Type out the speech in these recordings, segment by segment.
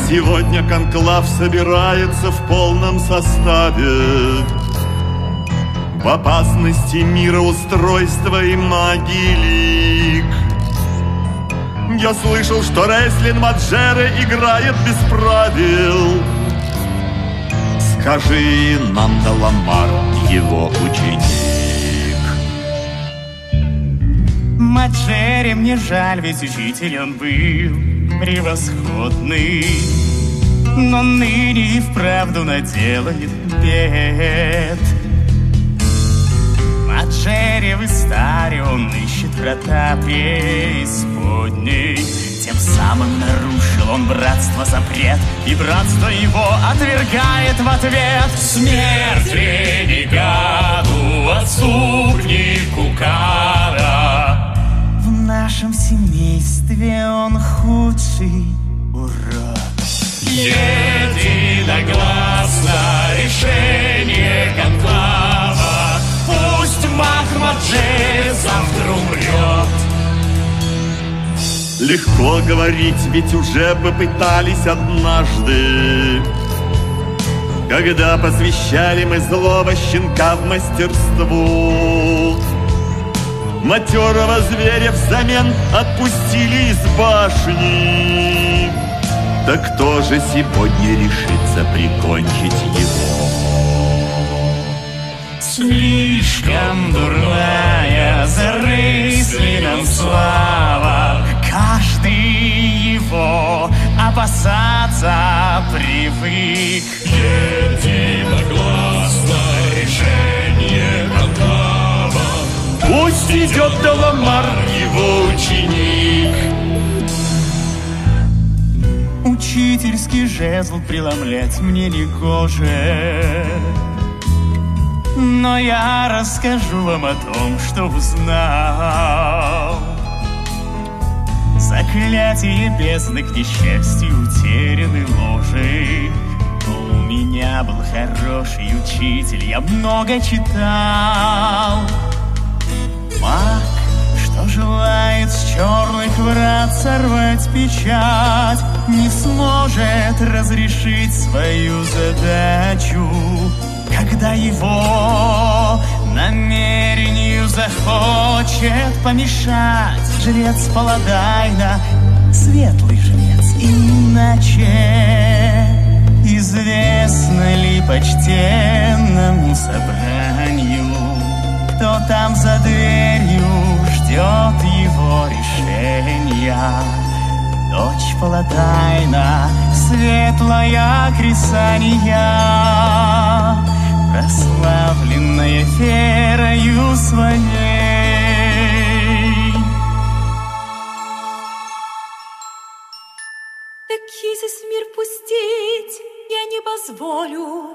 Сегодня конклав собирается в полном составе. В опасности мироустройства и могилик. Я слышал, что Реслин Маджере играет без правил. Скажи нам, Деламар, его ученик. Маджере мне жаль, ведь учитель он был превосходный, но ныне и вправду наделает бед. Маджере в Истаре он ищет врата преисподней. Тем самым нарушил он братство запрет, и братство его отвергает в ответ. Смерть ренегаду, отступнику кара. В нашем семействе он худший урод. Единогласно решение конклава. Пусть Махмаджи завтра умрет. Легко говорить, ведь уже попытались однажды, когда посвящали мы злого щенка в мастерству. Матерого зверя взамен отпустили из башни. Так кто же сегодня решится прикончить его? Слишком дурная за Реслином слава. Каждый его опасаться привык. Единогласно решение конклава. Пусть идет Деламар, его ученик. Учительский жезл преломлять мне не гоже, но я расскажу вам о том, что узнал. Заклятие бездны, к несчастью, утеряны ложи. У меня был хороший учитель, я много читал. Маг, что желает с черных врат сорвать печать, не сможет разрешить свою задачу, когда его намерению захочет помешать жрец Паладайна, светлый жрец, иначе известно ли почтенному собранию, кто там за дверью ждет его решения. Дочь Паладайна, светлая Крисания, прославленная верою своей. Так Хизис мир пустить я не позволю.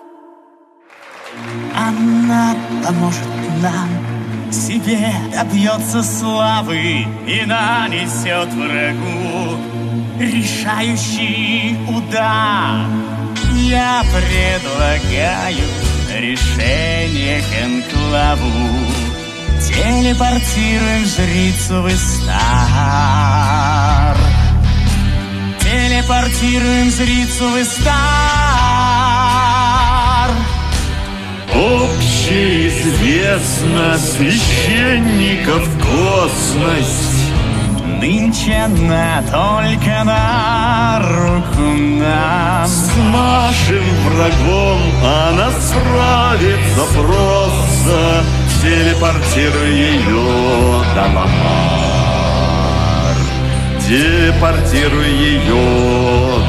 Она поможет нам, себе добьется славы и нанесет врагу решающий удар. Я предлагаю решение конклаву. Телепортируем жрицу в Истар. Телепортируем жрицу в Истар. Общеизвестно, священников косность нынче она только на руку нам. с нашим врагом она справится просто. Телепортируй ее, Деламар. Телепортируй ее,